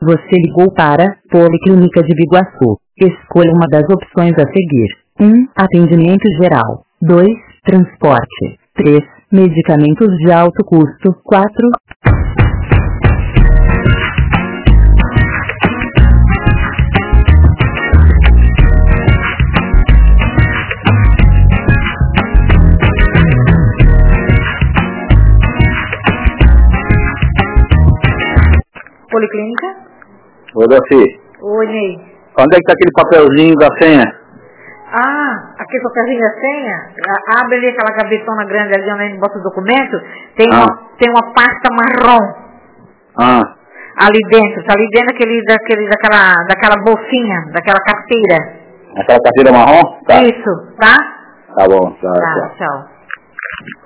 Você ligou para Policlínica de Biguaçu. Escolha uma das opções a seguir. 1. Atendimento geral. 2. Transporte. 3. Medicamentos de alto custo. 4. Policlínica? Ô, Daci, Oi, Ney. onde é que tá aquele papelzinho da senha? Ah, aquele papelzinho da senha, abre ali aquela gavetona grande ali onde a gente bota o documento, tem uma pasta marrom ali dentro, tá ali dentro daquela bolsinha, daquela carteira. Aquela carteira marrom? Tá. Isso, tá? Tá bom, Tá, tchau.